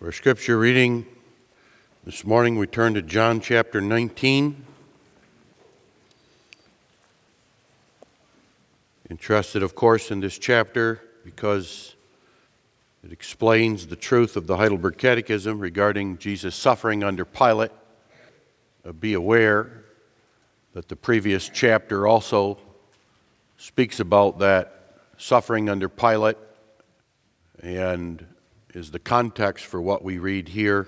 Our scripture reading this morning, we turn to John chapter 19. Interested, of course, in this chapter because it explains the truth of the Heidelberg Catechism regarding Jesus' suffering under Pilate. Be aware that the previous chapter also speaks about that suffering under Pilate and is the context for what we read here.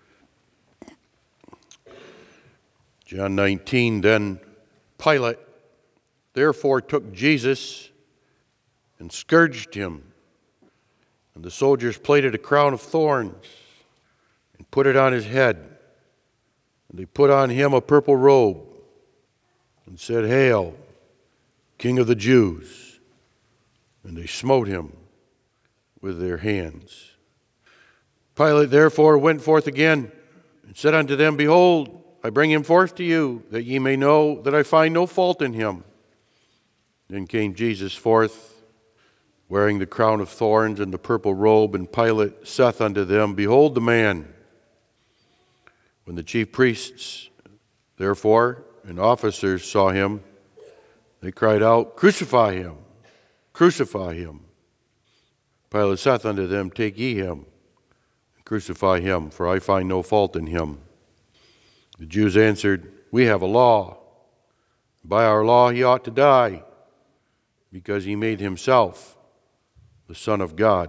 John 19, then Pilate therefore took Jesus and scourged him, and the soldiers plaited a crown of thorns and put it on his head, and they put on him a purple robe and said, "Hail, King of the Jews!" And they smote him with their hands. Pilate therefore went forth again and said unto them, "Behold, I bring him forth to you, that ye may know that I find no fault in him." Then came Jesus forth, wearing the crown of thorns and the purple robe, and Pilate saith unto them, "Behold the man." When the chief priests, therefore, and officers saw him, they cried out, "Crucify him! Crucify him!" Pilate saith unto them, "Take ye him, and crucify him, for I find no fault in him." The Jews answered, "We have a law. By our law he ought to die, because he made himself the Son of God."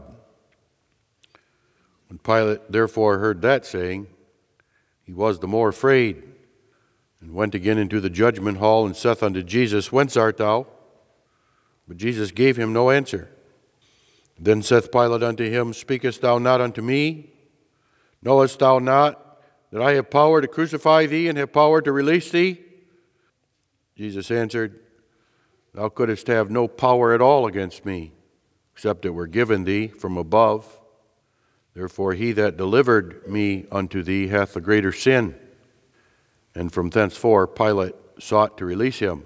When Pilate therefore heard that saying, he was the more afraid, and went again into the judgment hall, and saith unto Jesus, "Whence art thou?" But Jesus gave him no answer. Then saith Pilate unto him, "Speakest thou not unto me? Knowest thou not that I have power to crucify thee, and have power to release thee?" Jesus answered, "Thou couldst have no power at all against me, except it were given thee from above. Therefore he that delivered me unto thee hath the greater sin." And from thenceforth Pilate sought to release him.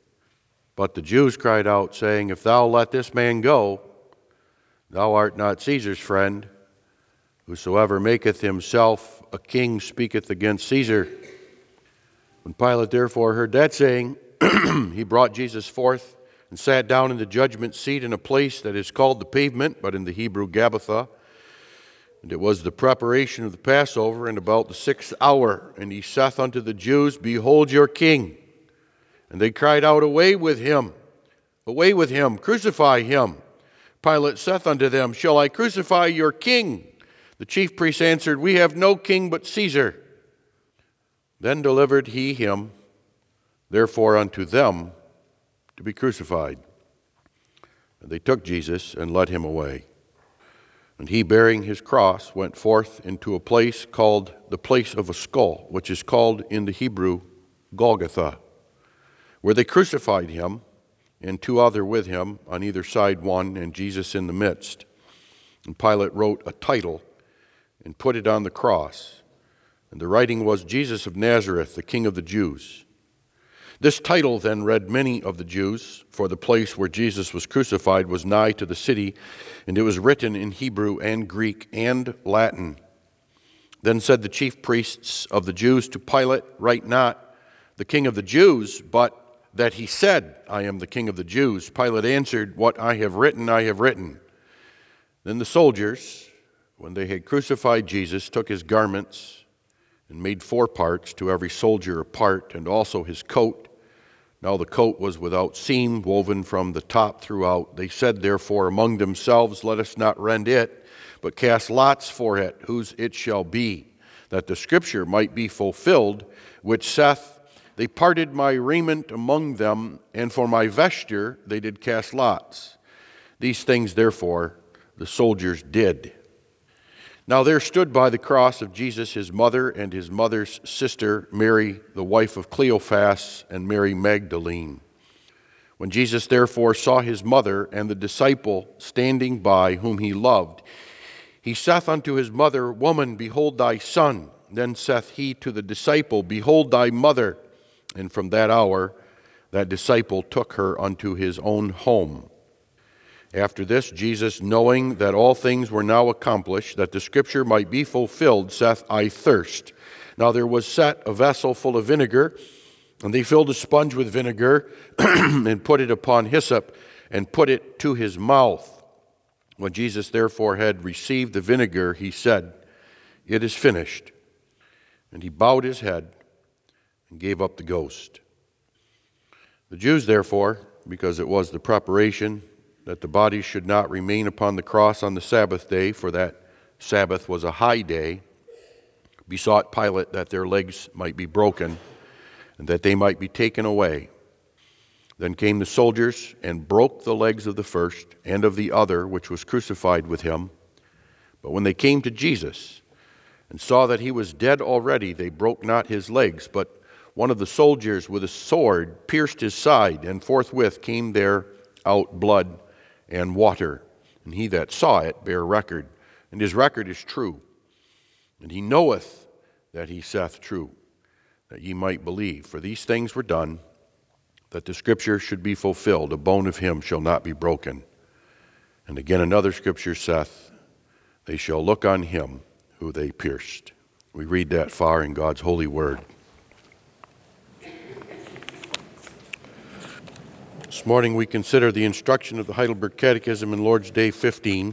But the Jews cried out, saying, "If thou let this man go, thou art not Caesar's friend. Whosoever maketh himself a king speaketh against Caesar." When Pilate therefore heard that saying, he brought Jesus forth and sat down in the judgment seat in a place that is called the Pavement, but in the Hebrew Gabbatha. And it was the preparation of the Passover, and about the 6th hour. And he saith unto the Jews, "Behold your king." And they cried out, "Away with him! Away with him! Crucify him!" Pilate saith unto them, "Shall I crucify your king?" The chief priests answered, "We have no king but Caesar." Then delivered he him therefore unto them to be crucified. And they took Jesus and led him away. And he, bearing his cross, went forth into a place called the place of a skull, which is called in the Hebrew Golgotha, where they crucified him, and two other with him, on either side one, and Jesus in the midst. And Pilate wrote a title and put it on the cross. And the writing was, "Jesus of Nazareth, the King of the Jews." This title then read many of the Jews, for the place where Jesus was crucified was nigh to the city, and it was written in Hebrew and Greek and Latin. Then said the chief priests of the Jews to Pilate, "Write not, the King of the Jews, but that he said, I am the King of the Jews." Pilate answered, "What I have written, I have written." Then the soldiers, when they had crucified Jesus, took his garments and made 4 parts, to every soldier a part, and also his coat. Now the coat was without seam, woven from the top throughout. They said therefore among themselves, "Let us not rend it, but cast lots for it, whose it shall be, that the scripture might be fulfilled, which saith, They parted my raiment among them, and for my vesture they did cast lots." These things therefore the soldiers did. Now there stood by the cross of Jesus his mother and his mother's sister, Mary, the wife of Cleophas, and Mary Magdalene. When Jesus therefore saw his mother and the disciple standing by, whom he loved, he saith unto his mother, "Woman, behold thy son." Then saith he to the disciple, "Behold thy mother." And from that hour that disciple took her unto his own home. After this, Jesus, knowing that all things were now accomplished, that the scripture might be fulfilled, saith, I thirst. Now there was set a vessel full of vinegar, and they filled a sponge with vinegar, and put it upon hyssop, and put it to his mouth. When Jesus therefore had received the vinegar, he said, It is finished. And he bowed his head and gave up the ghost. The Jews therefore, because it was the preparation that the body should not remain upon the cross on the Sabbath day, for that Sabbath was a high day, besought Pilate that their legs might be broken, and that they might be taken away. Then came the soldiers and broke the legs of the first and of the other, which was crucified with him. But when they came to Jesus and saw that he was dead already, they broke not his legs, but one of the soldiers with a sword pierced his side, and forthwith came there out blood and water. And he that saw it bare record, and his record is true. And he knoweth that he saith true, that ye might believe. For these things were done, that the scripture should be fulfilled, a bone of him shall not be broken. And again another scripture saith, They shall look on him who they pierced. We read that far in God's holy word. This morning we consider the instruction of the Heidelberg Catechism in Lord's Day 15.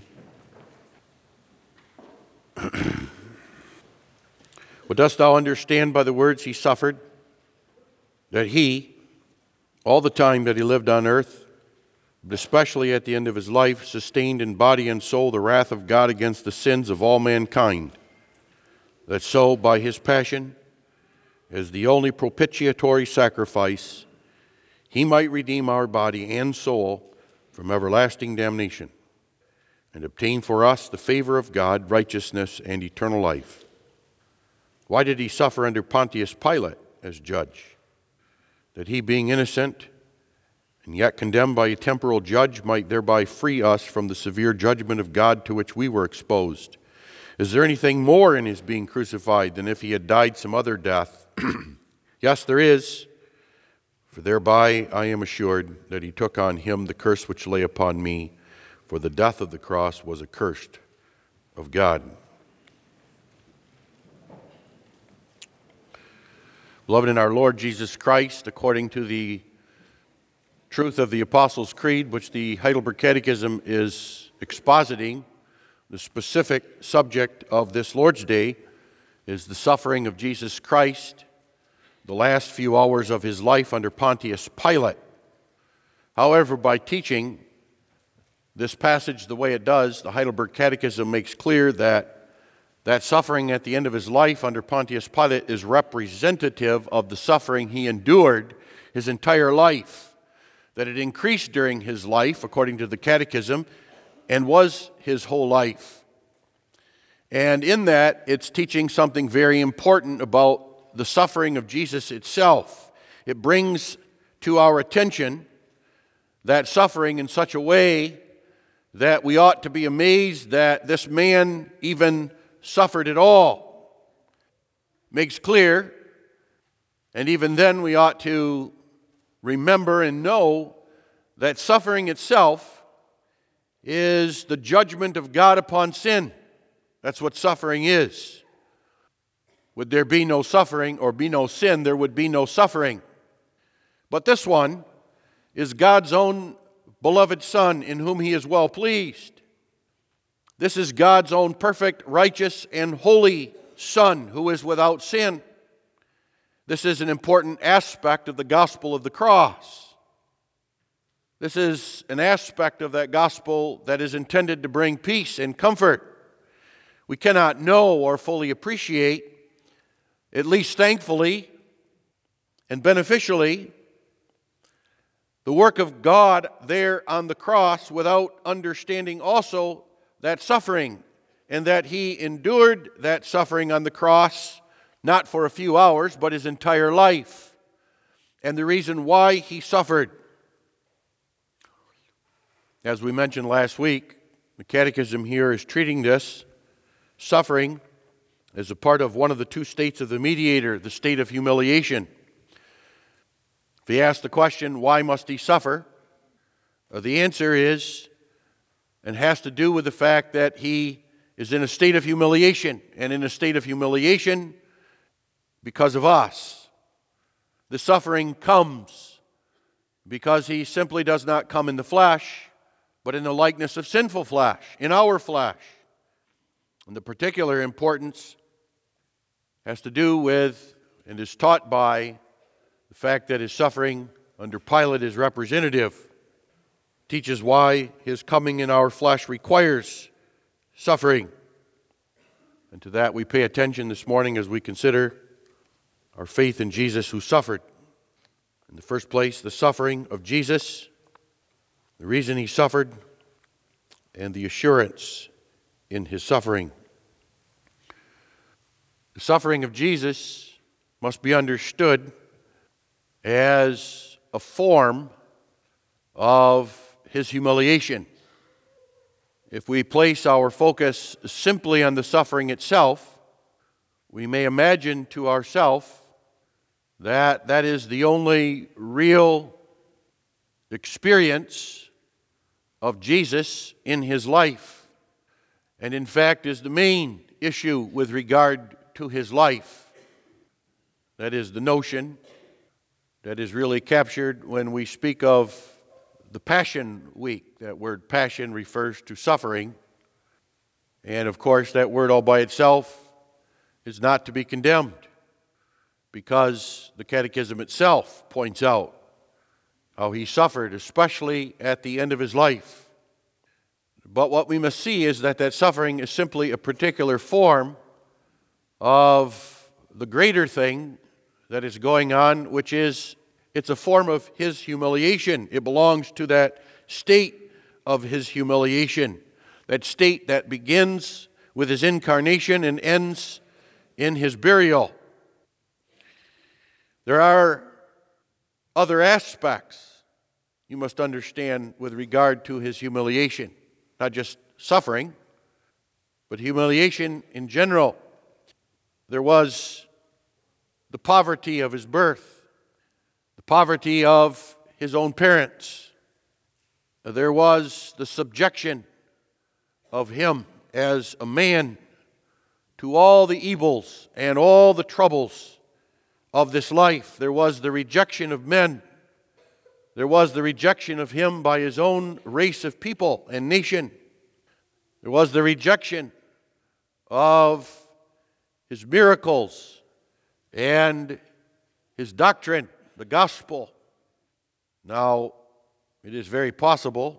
What dost thou understand by the words he suffered? That he, all the time that he lived on earth, but especially at the end of his life, sustained in body and soul the wrath of God against the sins of all mankind, that so by his passion, as the only propitiatory sacrifice, he might redeem our body and soul from everlasting damnation, and obtain for us the favor of God, righteousness, and eternal life. Why did he suffer under Pontius Pilate as judge? That he, being innocent and yet condemned by a temporal judge, might thereby free us from the severe judgment of God to which we were exposed. Is there anything more in his being crucified than if he had died some other death? Yes, there is. For thereby I am assured that he took on him the curse which lay upon me, for the death of the cross was accursed of God. Beloved in our Lord Jesus Christ, according to the truth of the Apostles' Creed, which the Heidelberg Catechism is expositing, the specific subject of this Lord's Day is the suffering of Jesus Christ, the last few hours of his life under Pontius Pilate. However, by teaching this passage the way it does, the Heidelberg Catechism makes clear that suffering at the end of his life under Pontius Pilate is representative of the suffering he endured his entire life, that it increased during his life, according to the Catechism, and was his whole life. And in that, it's teaching something very important about the suffering of Jesus itself. It brings to our attention that suffering in such a way that we ought to be amazed that this man even suffered at all. Makes clear, and even then we ought to remember and know that suffering itself is the judgment of God upon sin. That's what suffering is. Would there be no suffering or be no sin, there would be no suffering. But this one is God's own beloved Son, in whom he is well pleased. This is God's own perfect, righteous, and holy Son, who is without sin. This is an important aspect of the gospel of the cross. This is an aspect of that gospel that is intended to bring peace and comfort. We cannot know or fully appreciate, at least thankfully and beneficially, the work of God there on the cross without understanding also that suffering, and that he endured that suffering on the cross not for a few hours, but his entire life, and the reason why he suffered. As we mentioned last week, the Catechism here is treating this suffering as a part of one of the two states of the mediator, the state of humiliation. If he asks the question, why must he suffer? The answer is and has to do with the fact that he is in a state of humiliation, and in a state of humiliation because of us. The suffering comes because he simply does not come in the flesh, but in the likeness of sinful flesh, in our flesh. And the particular importance has to do with and is taught by the fact that his suffering under Pilate is representative. Teaches why his coming in our flesh requires suffering. And to that we pay attention this morning as we consider our faith in Jesus who suffered. In the first place, the suffering of Jesus, the reason he suffered, and the assurance in his suffering. The suffering of Jesus must be understood as a form of his humiliation. If we place our focus simply on the suffering itself, we may imagine to ourselves that that is the only real experience of Jesus in his life, and in fact is the main issue with regard to his life. That is the notion that is really captured when we speak of the Passion Week. That word passion refers to suffering, and of course that word all by itself is not to be condemned, because the Catechism itself points out how he suffered, especially at the end of his life. But what we must see is that that suffering is simply a particular form of the greater thing that is going on, which is it's a form of his humiliation. It belongs to that state of his humiliation, that state that begins with his incarnation and ends in his burial. There are other aspects you must understand with regard to his humiliation, not just suffering, but humiliation in general. There was the poverty of his birth, the poverty of his own parents. There was the subjection of him as a man to all the evils and all the troubles of this life. There was the rejection of men. There was the rejection of him by his own race of people and nation. There was the rejection of his miracles and his doctrine, the gospel. Now, it is very possible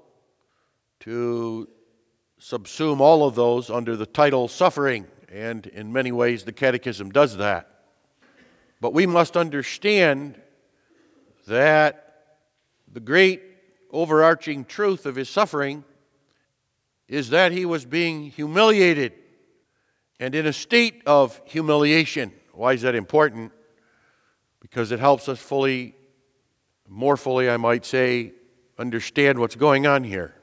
to subsume all of those under the title suffering, and in many ways the Catechism does that. But we must understand that the great overarching truth of his suffering is that he was being humiliated and in a state of humiliation. Why is that important? Because it helps us more fully, I might say, understand what's going on here.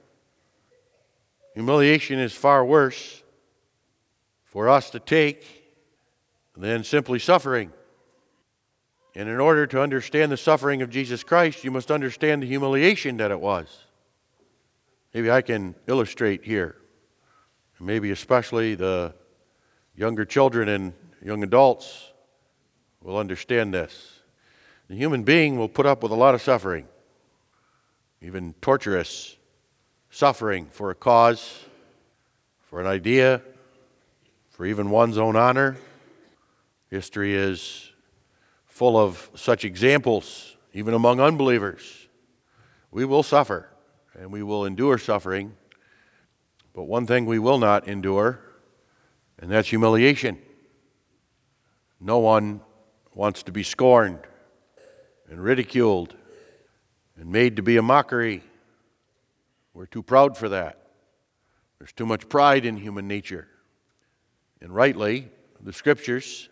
Humiliation is far worse for us to take than simply suffering. And in order to understand the suffering of Jesus Christ, you must understand the humiliation that it was. Maybe I can illustrate here. Maybe especially the younger children and young adults will understand this. The human being will put up with a lot of suffering, even torturous suffering for a cause, for an idea, for even one's own honor. History is full of such examples, even among unbelievers. We will suffer, and we will endure suffering, but one thing we will not endure, and that's humiliation. No one wants to be scorned and ridiculed and made to be a mockery. We're too proud for that. There's too much pride in human nature. And rightly, the Scriptures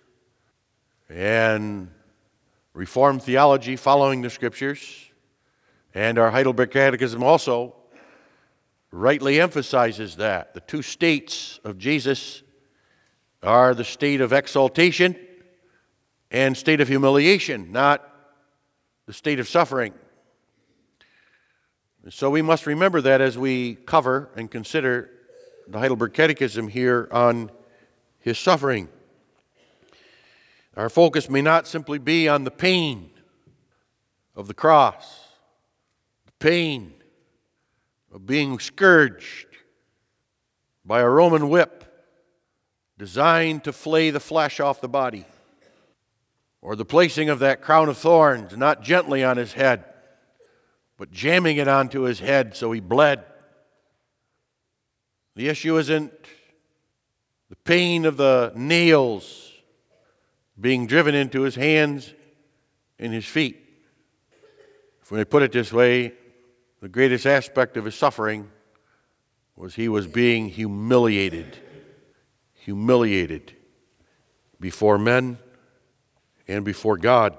and Reformed theology following the Scriptures and our Heidelberg Catechism also rightly emphasizes that. The two states of Jesus are the state of exaltation and state of humiliation, not the state of suffering. So we must remember that as we cover and consider the Heidelberg Catechism here on his suffering. Our focus may not simply be on the pain of the cross, the pain of being scourged by a Roman whip designed to flay the flesh off the body, or the placing of that crown of thorns, not gently on his head, but jamming it onto his head so he bled. The issue isn't the pain of the nails being driven into his hands and his feet. If we put it this way, the greatest aspect of his suffering was he was being humiliated before men and before God.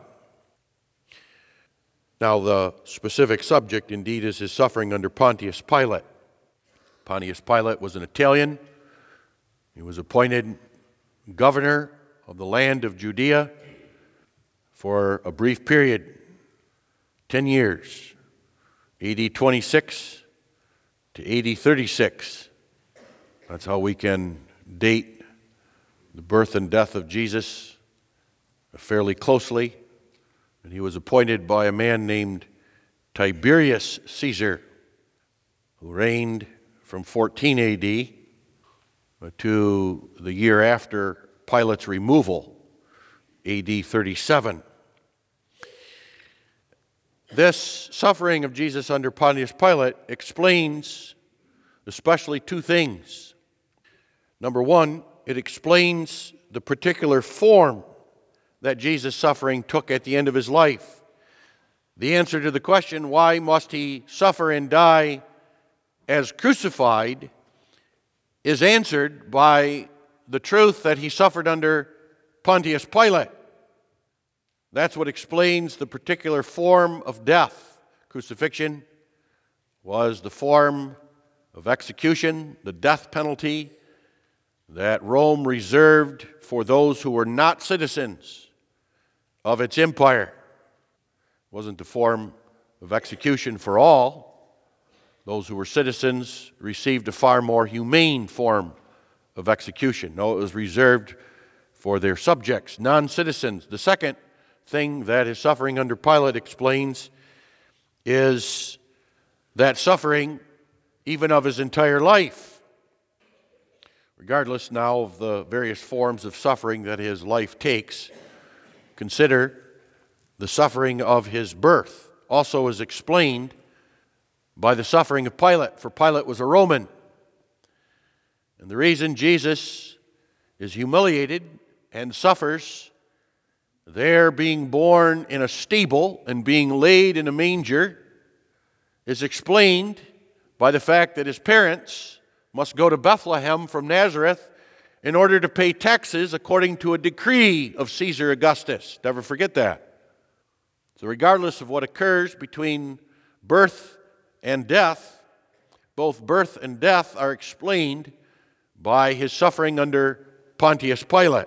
Now, the specific subject, indeed, is his suffering under Pontius Pilate. Pontius Pilate was an Italian. He was appointed governor of the land of Judea for a brief period, 10 years, AD 26 to AD 36. That's how we can date the birth and death of Jesus fairly closely. And he was appointed by a man named Tiberius Caesar, who reigned from 14 AD to the year after Pilate's removal, AD 37. This suffering of Jesus under Pontius Pilate explains especially two things. Number one, it explains the particular form that Jesus' suffering took at the end of his life. The answer to the question, why must he suffer and die as crucified, is answered by the truth that he suffered under Pontius Pilate. That's what explains the particular form of death. Crucifixion was the form of execution, the death penalty that Rome reserved for those who were not citizens of its empire. It wasn't the form of execution for all. Those who were citizens received a far more humane form of execution. No, it was reserved for their subjects, non-citizens. The second thing that his suffering under Pilate explains is that suffering even of his entire life. Regardless now of the various forms of suffering that his life takes, consider the suffering of his birth also is explained by the suffering of Pilate, for Pilate was a Roman. And the reason Jesus is humiliated and suffers there being born in a stable and being laid in a manger is explained by the fact that his parents must go to Bethlehem from Nazareth in order to pay taxes according to a decree of Caesar Augustus. Never forget that. So regardless of what occurs between birth and death, both birth and death are explained by his suffering under Pontius Pilate.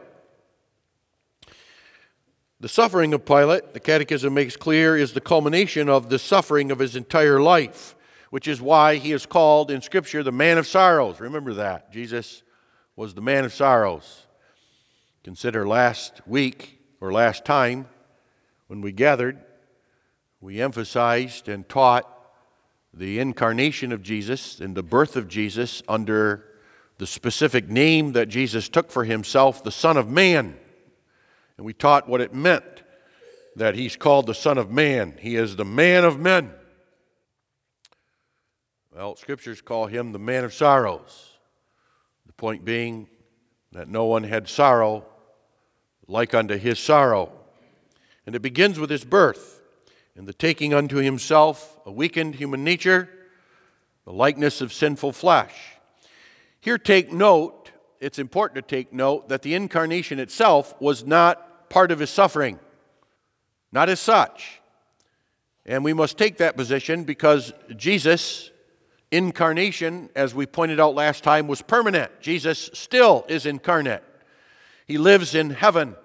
The suffering of Pilate, the Catechism makes clear, is the culmination of the suffering of his entire life, which is why he is called in Scripture the man of sorrows. Remember that. Jesus was the man of sorrows. Consider last week, or last time, when we gathered, we emphasized and taught the incarnation of Jesus and the birth of Jesus under the specific name that Jesus took for himself, the Son of Man. And we taught what it meant that he's called the Son of Man. He is the man of men. Well, Scriptures call him the man of sorrows. The point being that no one had sorrow like unto his sorrow. And it begins with his birth and the taking unto himself a weakened human nature, the likeness of sinful flesh. Here take note, it's important to take note that the incarnation itself was not part of his suffering, not as such. And we must take that position because Jesus' incarnation, as we pointed out last time, was permanent. Jesus still is incarnate. He lives in heaven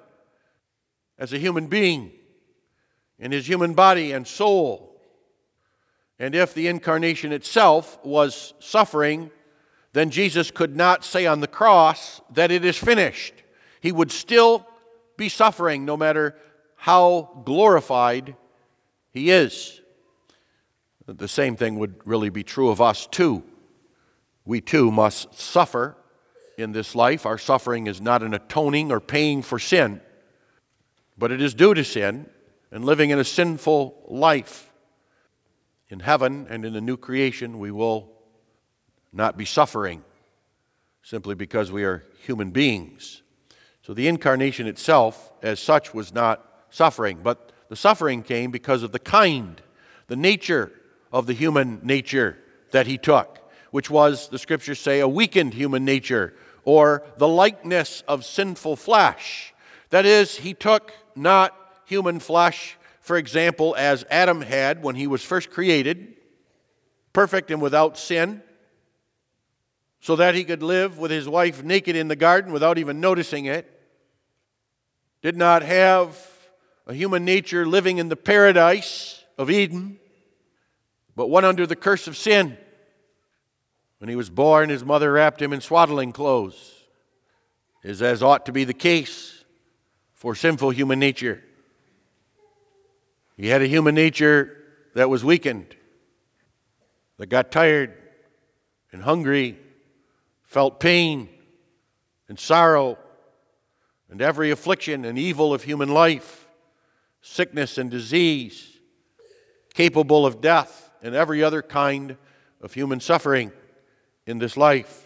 as a human being in his human body and soul. And if the incarnation itself was suffering, then Jesus could not say on the cross that it is finished. He would still be suffering no matter how glorified he is. The same thing would really be true of us too. We too must suffer in this life. Our suffering is not an atoning or paying for sin, but it is due to sin and living in a sinful life. In heaven and in the new creation, we will not be suffering simply because we are human beings. So the incarnation itself, as such, was not suffering, but the suffering came because of the nature of the human nature that he took, which was, the scriptures say, a weakened human nature, or the likeness of sinful flesh. That is, he took not human flesh, for example, as Adam had when he was first created, perfect and without sin, so that he could live with his wife naked in the garden without even noticing it. Did not have a human nature living in the paradise of Eden, but one under the curse of sin. When he was born, his mother wrapped him in swaddling clothes, as ought to be the case for sinful human nature. He had a human nature that was weakened, that got tired and hungry, felt pain and sorrow and every affliction and evil of human life, sickness and disease, capable of death and every other kind of human suffering in this life.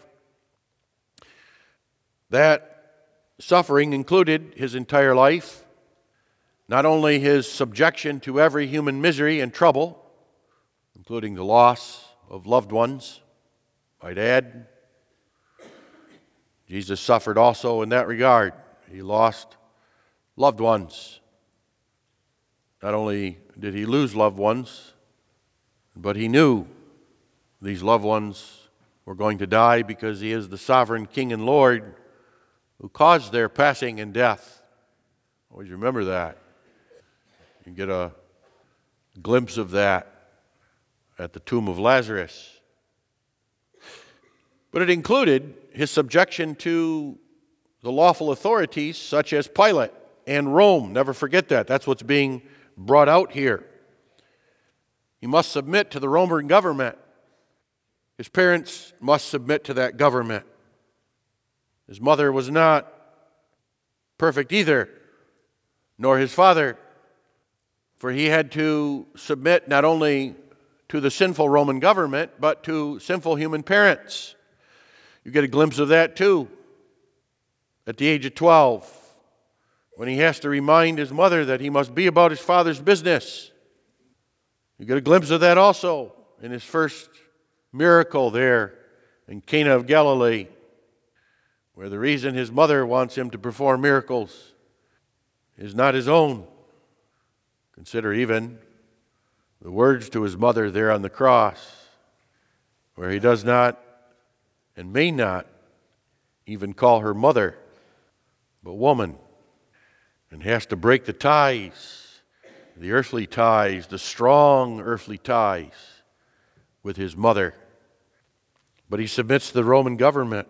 That suffering included his entire life, not only his subjection to every human misery and trouble, including the loss of loved ones, might add. Jesus suffered also in that regard. He lost loved ones. Not only did he lose loved ones, but he knew these loved ones were going to die because he is the sovereign King and Lord who caused their passing and death. Always remember that. You get a glimpse of that at the tomb of Lazarus. But it included his subjection to the lawful authorities such as Pilate and Rome. Never forget that. That's what's being brought out here. He must submit to the Roman government. His parents must submit to that government. His mother was not perfect either, nor his father, for he had to submit not only to the sinful Roman government, but to sinful human parents. You get a glimpse of that too at the age of 12, when he has to remind his mother that he must be about his father's business. You get a glimpse of that also in his first miracle there in Cana of Galilee, where the reason his mother wants him to perform miracles is not his own. Consider even the words to his mother there on the cross, where he does not and may not even call her mother, but woman, and has to break the ties, the earthly ties, the strong earthly ties with his mother. But he submits to the Roman government.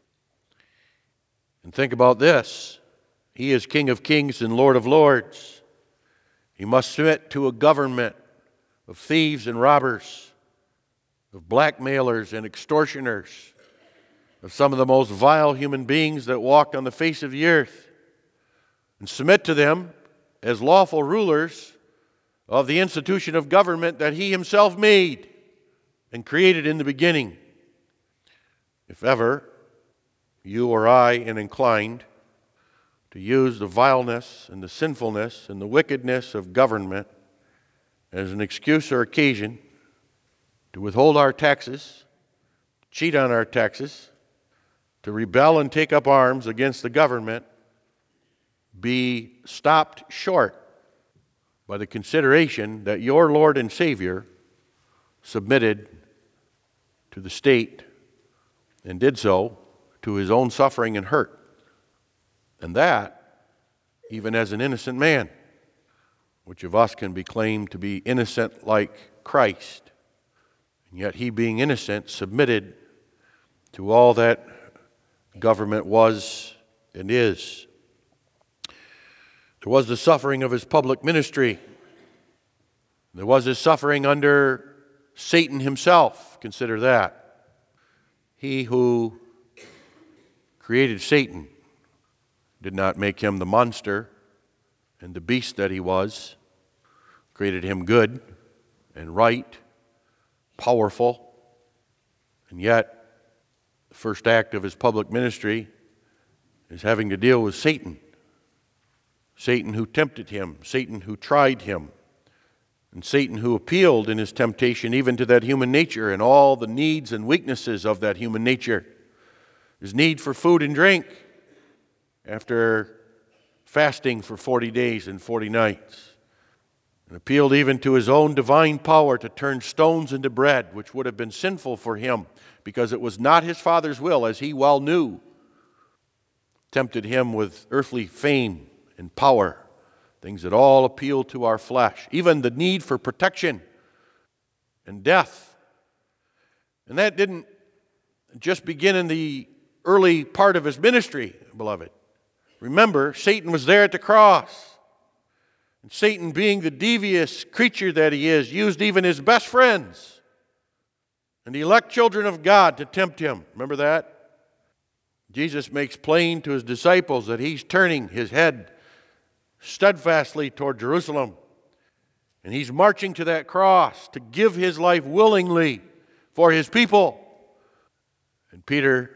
And think about this. He is King of Kings and Lord of Lords. He must submit to a government of thieves and robbers, of blackmailers and extortioners, of some of the most vile human beings that walked on the face of the earth, and submit to them as lawful rulers of the institution of government that he himself made and created in the beginning. If ever you or I am inclined to use the vileness and the sinfulness and the wickedness of government as an excuse or occasion to withhold our taxes, cheat on our taxes, to rebel and take up arms against the government, be stopped short by the consideration that your Lord and Savior submitted to the state and did so to his own suffering and hurt. And that, even as an innocent man, which of us can be claimed to be innocent like Christ? And yet he, being innocent, submitted to all that government was and is. There was the suffering of his public ministry. There was his suffering under Satan himself. Consider that. He who created Satan did not make him the monster and the beast that he was. Created him good and right, powerful, and yet the first act of his public ministry is having to deal with Satan. Satan who tempted him, Satan who tried him, and Satan who appealed in his temptation even to that human nature and all the needs and weaknesses of that human nature. His need for food and drink after fasting for 40 days and 40 nights. And appealed even to his own divine power to turn stones into bread, which would have been sinful for him because it was not his Father's will, as he well knew. Tempted him with earthly fame and power, things that all appeal to our flesh, even the need for protection and death. And that didn't just begin in the early part of his ministry, beloved. Remember, Satan was there at the cross. And Satan, being the devious creature that he is, used even his best friends and the elect children of God to tempt him. Remember that? Jesus makes plain to his disciples that he's turning his head steadfastly toward Jerusalem. And he's marching to that cross to give his life willingly for his people. And Peter,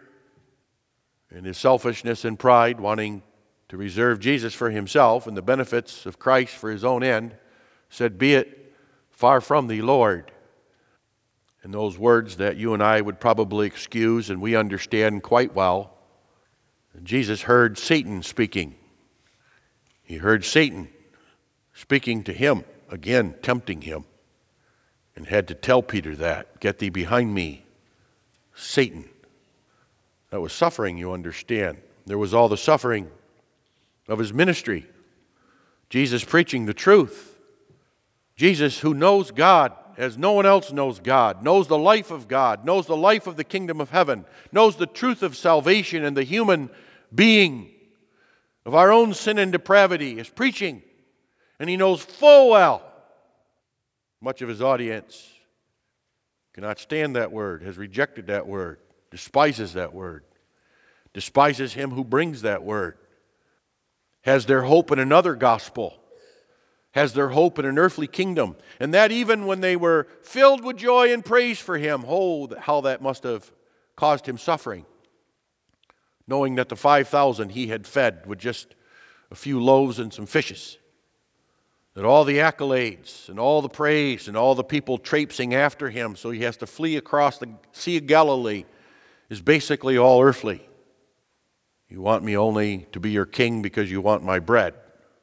in his selfishness and pride, wanting to reserve Jesus for himself and the benefits of Christ for his own end, said, "Be it far from thee, Lord." And those words that you and I would probably excuse and we understand quite well. And Jesus heard Satan speaking. He heard Satan speaking to him, again tempting him, and had to tell Peter that, "Get thee behind me, Satan." That was suffering, you understand. There was all the suffering of his ministry. Jesus preaching the truth. Jesus who knows God as no one else knows God, knows the life of God, knows the life of the kingdom of heaven, knows the truth of salvation and the human being of our own sin and depravity, is preaching. And he knows full well much of his audience cannot stand that word, has rejected that word, despises that word, despises him who brings that word, has their hope in another gospel, has their hope in an earthly kingdom. And that even when they were filled with joy and praise for him, oh, how that must have caused him suffering. Knowing that the 5,000 he had fed with just a few loaves and some fishes. That all the accolades and all the praise and all the people traipsing after him so he has to flee across the Sea of Galilee is basically all earthly. You want me only to be your king because you want my bread.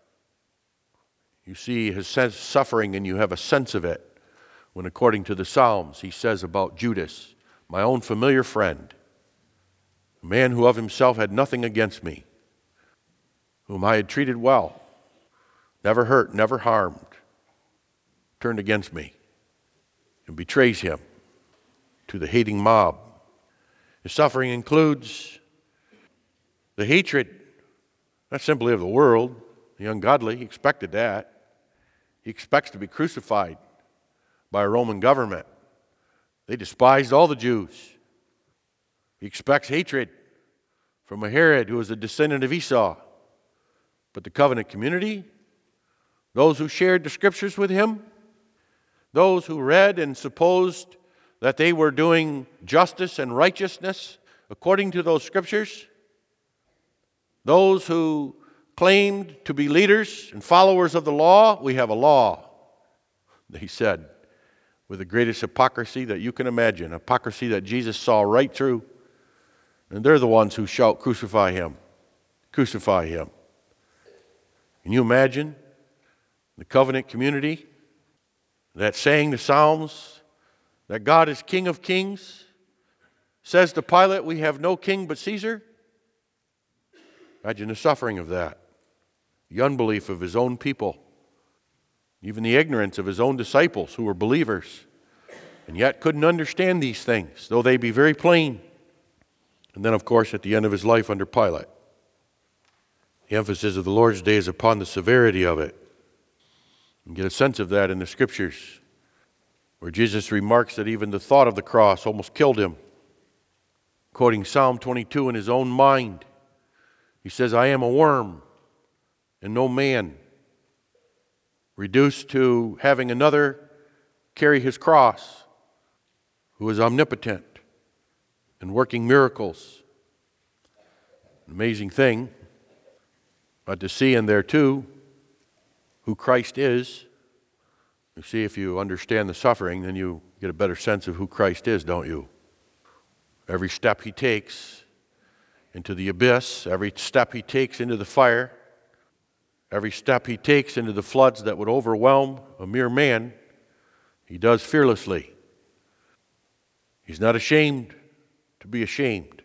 You see his suffering and you have a sense of it when, according to the Psalms, he says about Judas, "My own familiar friend, a man who of himself had nothing against me, whom I had treated well, never hurt, never harmed, turned against me," and betrays him to the hating mob. His suffering includes the hatred, not simply of the world, the ungodly. He expected that. He expects to be crucified by a Roman government. They despised all the Jews. He expects hatred from a Herod who was a descendant of Esau. But the covenant community, those who shared the scriptures with him, those who read and supposed that they were doing justice and righteousness according to those scriptures, those who claimed to be leaders and followers of the law, "We have a law," they said, with the greatest hypocrisy that you can imagine, hypocrisy that Jesus saw right through. And they're the ones who shout, "Crucify him, crucify him." Can you imagine the covenant community that sang the Psalms, that God is King of kings, says to Pilate, "We have no king but Caesar"? Imagine the suffering of that, the unbelief of his own people, even the ignorance of his own disciples who were believers, and yet couldn't understand these things, though they be very plain. And then, of course, at the end of his life under Pilate, the emphasis of the Lord's Day is upon the severity of it. You get a sense of that in the Scriptures, where Jesus remarks that even the thought of the cross almost killed him. Quoting Psalm 22 in his own mind, he says, "I am a worm and no man, reduced to having another carry his cross, who is omnipotent and working miracles." An amazing thing, but to see in there too who Christ is. You see, if you understand the suffering, then you get a better sense of who Christ is, don't you? Every step he takes into the abyss, every step he takes into the fire, every step he takes into the floods that would overwhelm a mere man, he does fearlessly. He's not ashamed to be ashamed.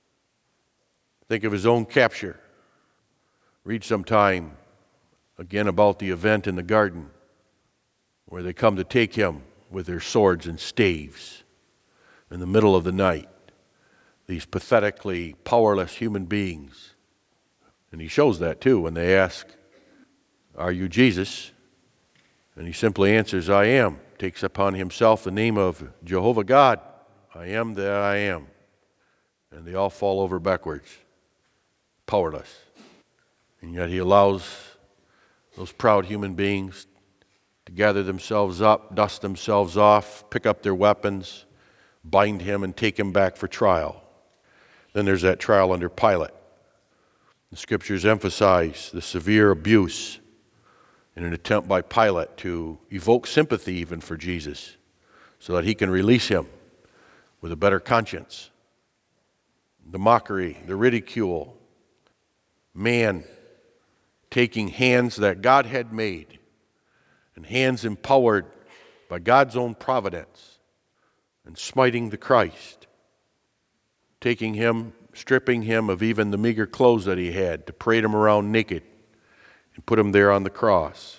Think of his own capture. Read sometime again about the event in the garden where they come to take him with their swords and staves in the middle of the night. These pathetically powerless human beings. And he shows that too when they ask, "Are you Jesus?" And he simply answers, "I am." Takes upon himself the name of Jehovah God. I am that I am. And they all fall over backwards, powerless. And yet he allows those proud human beings to gather themselves up, dust themselves off, pick up their weapons, bind him, and take him back for trial. Then there's that trial under Pilate. The Scriptures emphasize the severe abuse in an attempt by Pilate to evoke sympathy even for Jesus so that he can release him with a better conscience. The mockery, the ridicule, man taking hands that God had made and hands empowered by God's own providence and smiting the Christ, taking him, stripping him of even the meager clothes that he had to parade him around naked and put him there on the cross.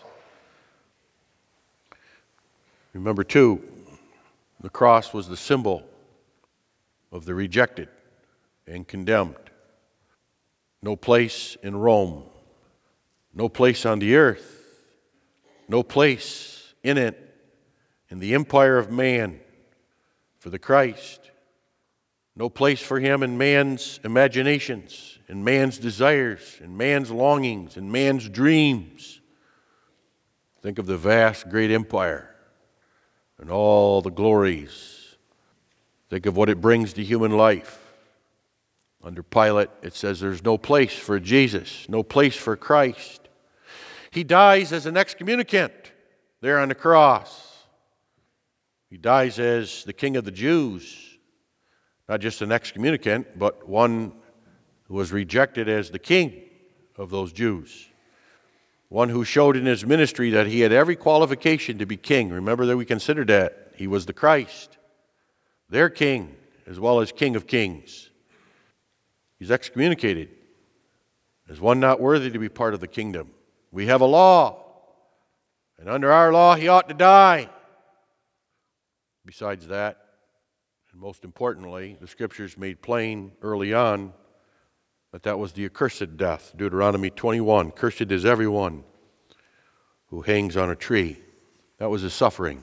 Remember too, the cross was the symbol of the rejected and condemned. No place in Rome, no place on the earth, no place in it, in the empire of man, for the Christ. No place for him in man's imaginations, in man's desires, in man's longings, in man's dreams. Think of the vast, great empire and all the glories. Think of what it brings to human life. Under Pilate, it says there's no place for Jesus, no place for Christ. He dies as an excommunicant there on the cross. He dies as the King of the Jews. Not just an excommunicant, but one who was rejected as the king of those Jews. One who showed in his ministry that he had every qualification to be king. Remember that we considered that. He was the Christ, their king, as well as King of Kings. He's excommunicated as one not worthy to be part of the kingdom. We have a law, and under our law he ought to die. Besides that, and most importantly, the Scriptures made plain early on that was the accursed death. Deuteronomy 21, "Cursed is everyone who hangs on a tree." That was his suffering.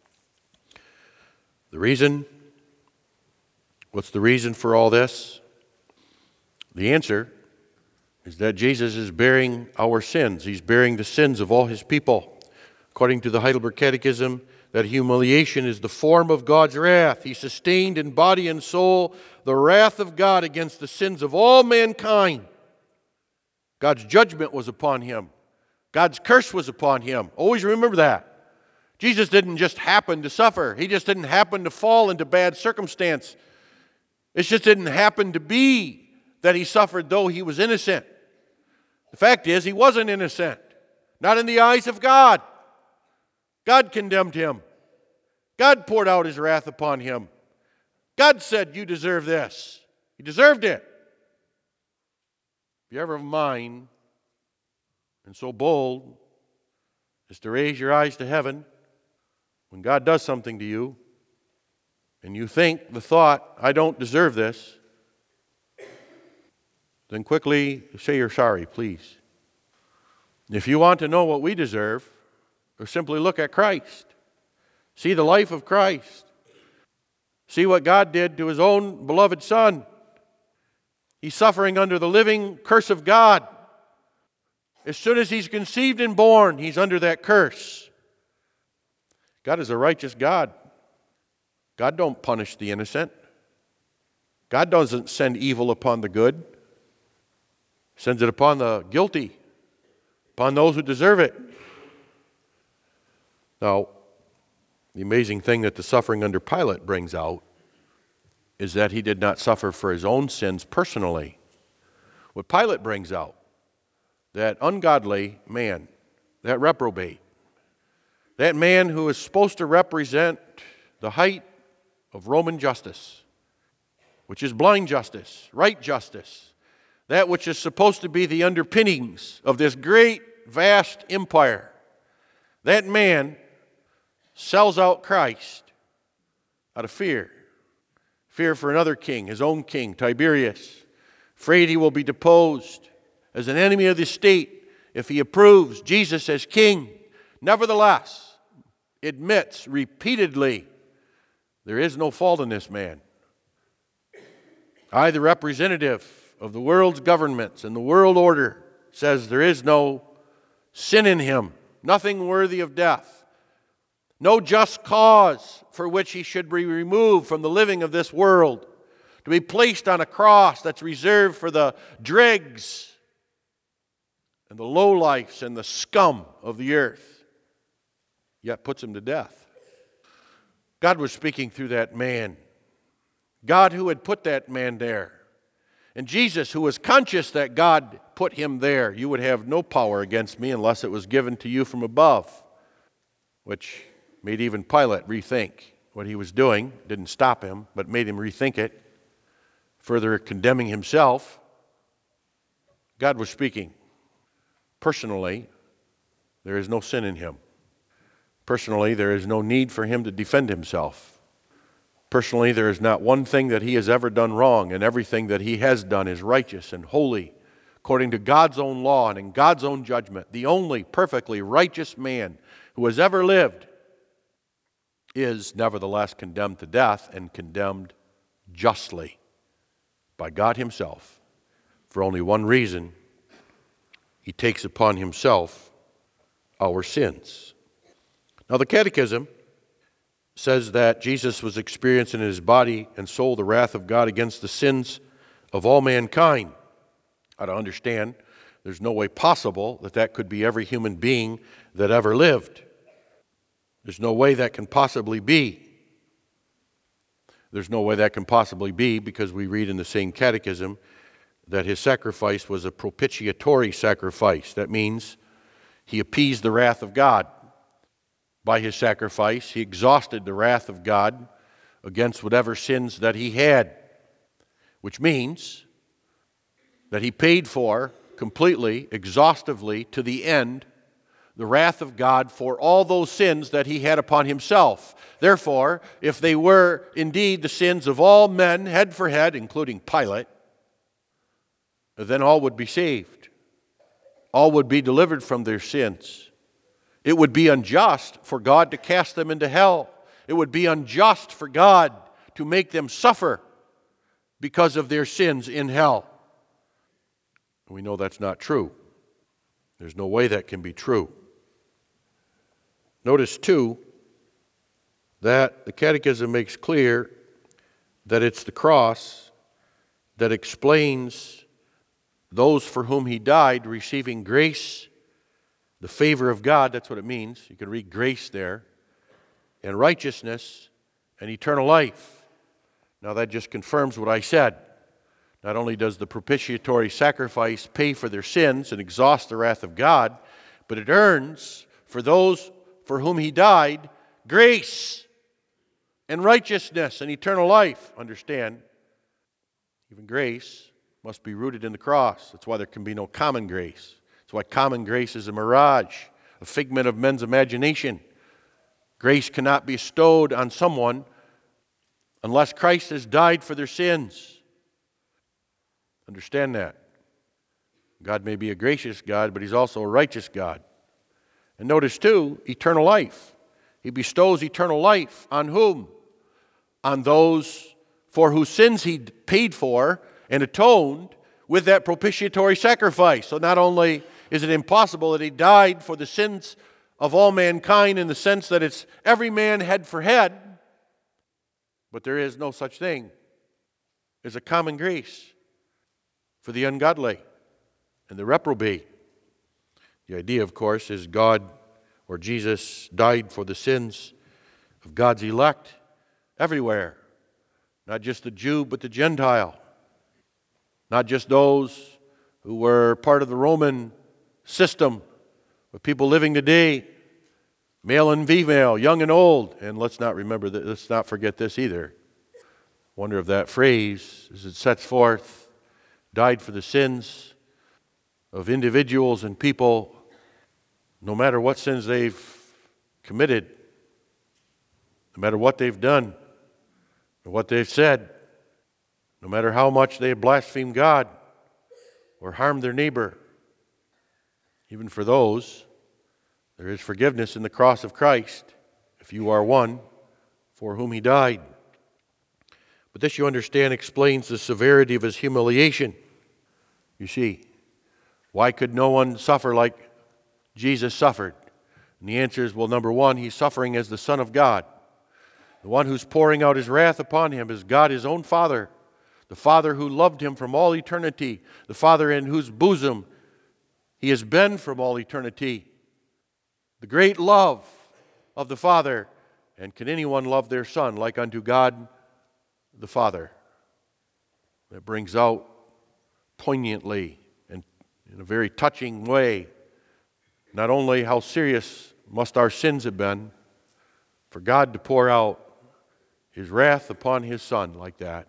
The reason? What's the reason for all this? The answer is that Jesus is bearing our sins. He's bearing the sins of all his people. According to the Heidelberg Catechism, that humiliation is the form of God's wrath. He sustained in body and soul the wrath of God against the sins of all mankind. God's judgment was upon him. God's curse was upon him. Always remember that. Jesus didn't just happen to suffer. He just didn't happen to fall into bad circumstance. It just didn't happen to be that he suffered though he was innocent. The fact is, he wasn't innocent. Not in the eyes of God. God condemned him. God poured out his wrath upon him. God said, "You deserve this." He deserved it. If you're ever of mind and so bold as to raise your eyes to heaven when God does something to you, and you think the thought, I don't deserve this, then quickly say you're sorry, please. If you want to know what we deserve, or simply look at Christ. See the life of Christ. See what God did to his own beloved Son. He's suffering under the living curse of God. As soon as he's conceived and born, he's under that curse. God is a righteous God. God don't punish the innocent. God doesn't send evil upon the good. He sends it upon the guilty, upon those who deserve it. Now, the amazing thing that the suffering under Pilate brings out is that he did not suffer for his own sins personally. What Pilate brings out, that ungodly man, that reprobate, that man who is supposed to represent the height of Roman justice, which is blind justice, right justice, that which is supposed to be the underpinnings of this great, vast empire, that man sells out Christ out of fear. Fear for another king, his own king, Tiberius. Afraid he will be deposed as an enemy of the state if he approves Jesus as king. Nevertheless, admits repeatedly, there is no fault in this man. I, the representative of the world's governments and the world order, says there is no sin in him, nothing worthy of death. No just cause for which he should be removed from the living of this world, to be placed on a cross that's reserved for the dregs and the lowlifes and the scum of the earth, yet puts him to death. God was speaking through that man. God who had put that man there. And Jesus, who was conscious that God put him there. You would have no power against me unless it was given to you from above, which made even Pilate rethink what he was doing. Didn't stop him, but made him rethink it, further condemning himself. God was speaking. Personally, there is no sin in him. Personally, there is no need for him to defend himself. Personally, there is not one thing that he has ever done wrong, and everything that he has done is righteous and holy, according to God's own law and in God's own judgment. The only perfectly righteous man who has ever lived is nevertheless condemned to death, and condemned justly by God himself, for only one reason: he takes upon himself our sins. Now, the Catechism says that Jesus was experiencing in his body and soul the wrath of God against the sins of all mankind. I don't understand. There's no way possible that that could be every human being that ever lived. There's no way that can possibly be. There's no way that can possibly be because we read in the same catechism that his sacrifice was a propitiatory sacrifice. That means he appeased the wrath of God. By his sacrifice, he exhausted the wrath of God against whatever sins that he had, which means that he paid for completely, exhaustively, to the end, the wrath of God for all those sins that he had upon himself. Therefore, if they were indeed the sins of all men, head for head, including Pilate, then all would be saved. All would be delivered from their sins. It would be unjust for God to cast them into hell. It would be unjust for God to make them suffer because of their sins in hell. We know that's not true. There's no way that can be true. Notice, too, that the Catechism makes clear that it's the cross that explains those for whom he died receiving grace, the favor of God. That's what it means. You can read grace there, and righteousness and eternal life. Now that just confirms what I said. Not only does the propitiatory sacrifice pay for their sins and exhaust the wrath of God, but it earns for those for whom he died grace and righteousness and eternal life. Understand, even grace must be rooted in the cross. That's why there can be no common grace. That's why common grace is a mirage, a figment of men's imagination. Grace cannot be bestowed on someone unless Christ has died for their sins. Understand that. God may be a gracious God, but He's also a righteous God. And notice too, eternal life. He bestows eternal life on whom? On those for whose sins He paid for and atoned with that propitiatory sacrifice. So not only is it impossible that He died for the sins of all mankind in the sense that it's every man head for head, but there is no such thing as a common grace for the ungodly and the reprobate. The idea, of course, is God or Jesus died for the sins of God's elect everywhere. Not just the Jew, but the Gentile. Not just those who were part of the Roman system, but people living today, male and female, young and old. And let's not forget this either. Wonder if that phrase, as it sets forth, died for the sins of individuals and people, no matter what sins they've committed, no matter what they've done, or what they've said, no matter how much they have blasphemed God or harmed their neighbor. Even for those, there is forgiveness in the cross of Christ, if you are one for whom He died. But this, you understand, explains the severity of His humiliation. You see, why could no one suffer like Jesus suffered? And the answer is, well, number one, He's suffering as the Son of God. The one who's pouring out His wrath upon Him is God, His own Father, the Father who loved Him from all eternity, the Father in whose bosom He has been from all eternity. The great love of the Father. And can anyone love their Son like unto God the Father? That brings out poignantly and in a very touching way not only how serious must our sins have been for God to pour out His wrath upon His Son like that,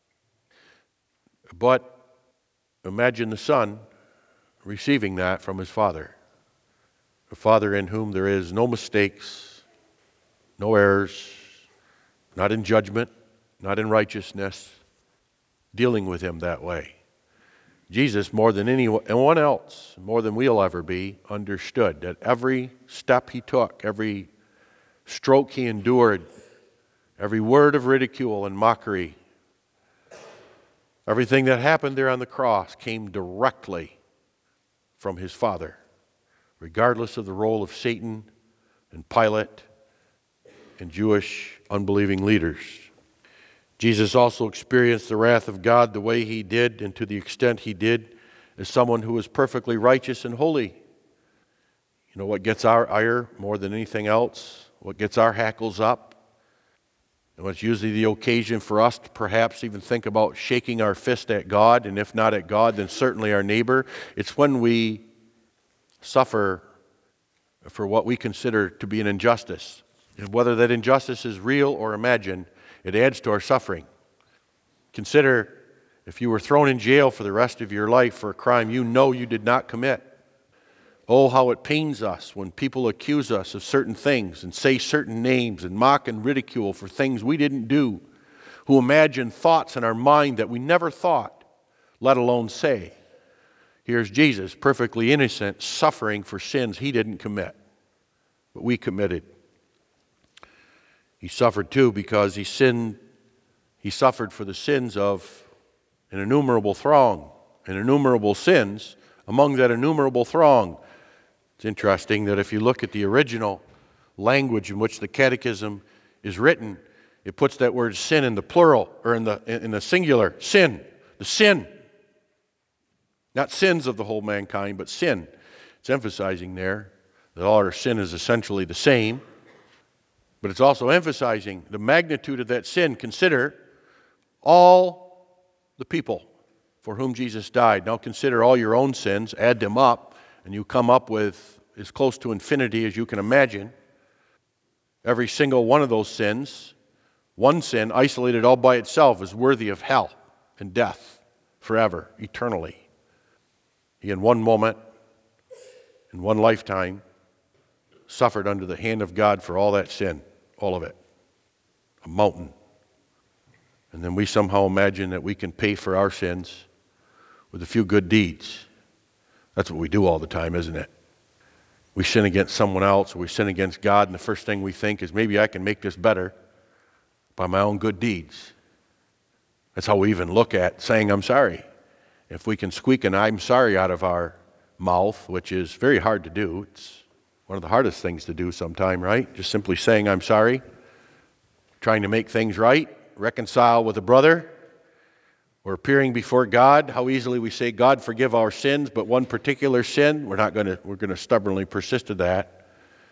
but imagine the Son receiving that from His Father. A Father in whom there is no mistakes, no errors, not in judgment, not in righteousness, dealing with Him that way. Jesus, more than anyone else, more than we'll ever be, understood that every step He took, every stroke He endured, every word of ridicule and mockery, everything that happened there on the cross came directly from His Father, regardless of the role of Satan and Pilate and Jewish unbelieving leaders. Jesus also experienced the wrath of God the way He did and to the extent He did as someone who was perfectly righteous and holy. You know what gets our ire more than anything else? What gets our hackles up? And what's usually the occasion for us to perhaps even think about shaking our fist at God, and if not at God, then certainly our neighbor. It's when we suffer for what we consider to be an injustice. And whether that injustice is real or imagined, it adds to our suffering. Consider if you were thrown in jail for the rest of your life for a crime you know you did not commit. Oh, how it pains us when people accuse us of certain things and say certain names and mock and ridicule for things we didn't do, who imagine thoughts in our mind that we never thought, let alone say. Here's Jesus, perfectly innocent, suffering for sins He didn't commit, but we committed. He suffered too because He suffered for the sins of an innumerable throng, and innumerable sins among that innumerable throng. It's interesting that if you look at the original language in which the Catechism is written, it puts that word sin in the plural, or in the singular, sin, the sin. Not sins of the whole mankind, but sin. It's emphasizing there that all our sin is essentially the same, but it's also emphasizing the magnitude of that sin. Consider all the people for whom Jesus died. Now consider all your own sins, add them up, and you come up with as close to infinity as you can imagine. Every single one of those sins, one sin isolated all by itself, is worthy of hell and death forever, eternally. He in one moment, in one lifetime, suffered under the hand of God for all that sin, all of it. A mountain And then we somehow imagine that we can pay for our sins with a few good deeds. That's what we do all the time, isn't it? We sin against someone else, or we sin against God, and the first thing we think is, maybe I can make this better by my own good deeds. That's how we even look at saying I'm sorry. If we can squeak an I'm sorry out of our mouth, which is very hard to do, it's one of the hardest things to do sometime, right? Just simply saying I'm sorry, trying to make things right, reconcile with a brother, or appearing before God. How easily we say, God, forgive our sins, but one particular sin, we're going to stubbornly persist to that.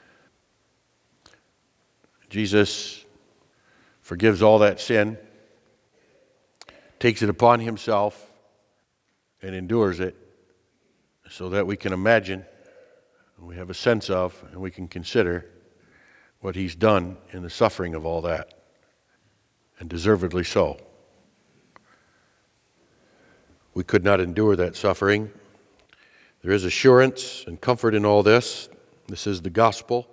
Jesus forgives all that sin, takes it upon himself, and endures it so that we can imagine, we have a sense of, and we can consider what he's done in the suffering of all that, and deservedly so. We could not endure that suffering. There is assurance and comfort in all this. This is the gospel.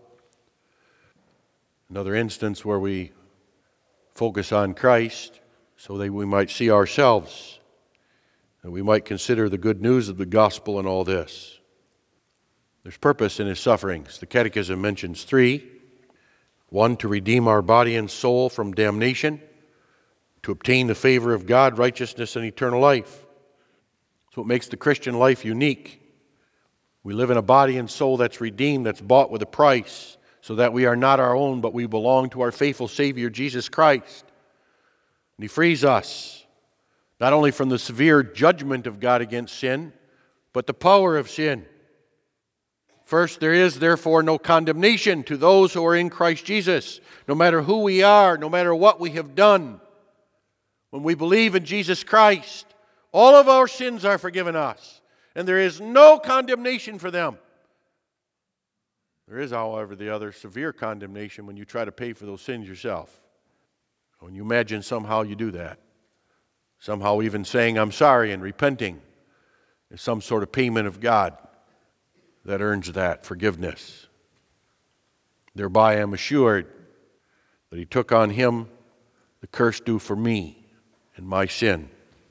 Another instance where we focus on Christ so that we might see ourselves, and we might consider the good news of the gospel in all this. There's purpose in his sufferings. The Catechism mentions 3. 1, to redeem our body and soul from damnation, to obtain the favor of God, righteousness, and eternal life. That's what makes the Christian life unique. We live in a body and soul that's redeemed, that's bought with a price, so that we are not our own, but we belong to our faithful Savior, Jesus Christ. And he frees us, not only from the severe judgment of God against sin, but the power of sin. First, there is therefore no condemnation to those who are in Christ Jesus, no matter who we are, no matter what we have done. When we believe in Jesus Christ, all of our sins are forgiven us, and there is no condemnation for them. There is, however, the other severe condemnation when you try to pay for those sins yourself. When you imagine somehow you do that, somehow even saying I'm sorry and repenting is some sort of payment of God that earns that forgiveness. Thereby I am assured that he took on him the curse due for me and my sin.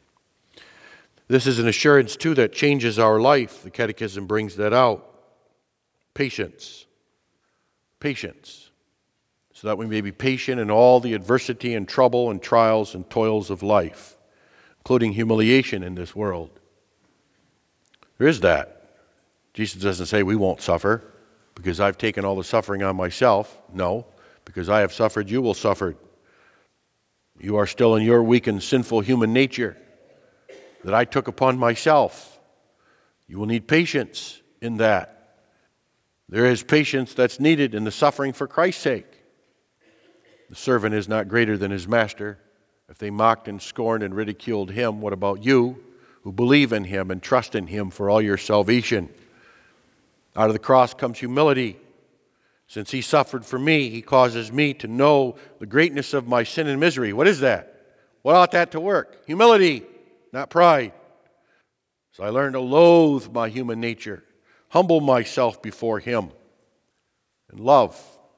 This is an assurance, too, that changes our life. The Catechism brings that out. Patience. Patience. So that we may be patient in all the adversity and trouble and trials and toils of life, including humiliation in this world. There is that. Jesus doesn't say we won't suffer because I've taken all the suffering on myself. No, because I have suffered, you will suffer. You are still in your weak and sinful human nature that I took upon myself. You will need patience in that. There is patience that's needed in the suffering for Christ's sake. The servant is not greater than his master. If they mocked and scorned and ridiculed him, what about you who believe in him and trust in him for all your salvation? Out of the cross comes humility. Since he suffered for me, he causes me to know the greatness of my sin and misery. What is that? What ought that to work? Humility, not pride. So I learn to loathe my human nature, humble myself before him, and love.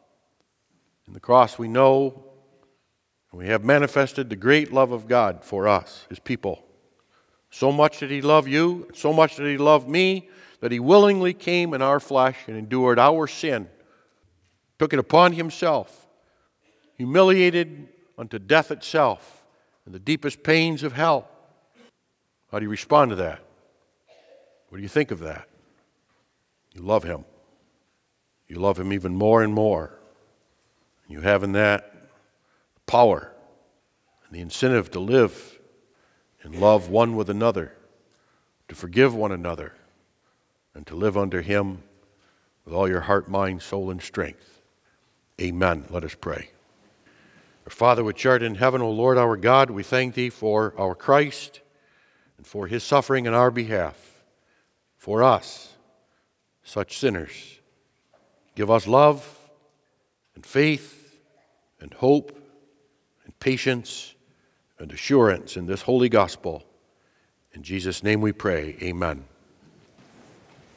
In the cross we know and we have manifested the great love of God for us, his people. So much did he love you, so much did he love me, that he willingly came in our flesh and endured our sin, took it upon himself, humiliated unto death itself, and the deepest pains of hell. How do you respond to that? What do you think of that? You love him. You love him even more and more. You have in that power and the incentive to live in love one with another, to forgive one another, and to live under him with all your heart, mind, soul, and strength. Amen. Let us pray. Our Father which art in heaven, O Lord our God, we thank thee for our Christ and for his suffering in our behalf, for us, such sinners. Give us love and faith and hope and patience and assurance in this holy gospel. In Jesus' name we pray. Amen.